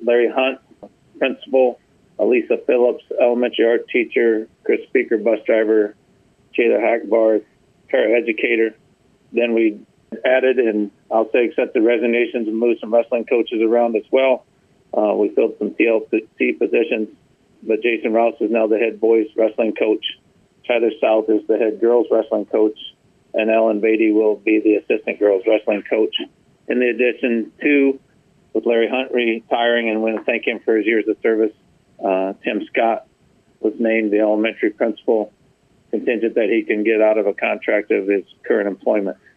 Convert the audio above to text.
Larry Hunt, principal, Elisa Phillips, elementary art teacher, Chris Speaker, bus driver, Jayla Hackbar, paraeducator. Then we added, and I'll say accepted resignations, and moved some wrestling coaches around as well. We filled some TLC positions, but Jason Rouse is now the head boys wrestling coach. Tyler South is the head girls wrestling coach, and Ellen Beatty will be the assistant girls wrestling coach. In addition to, with Larry Hunt retiring, and we want to thank him for his years of service, Tim Scott was named the elementary principal, contingent that he can get out of a contract of his current employment.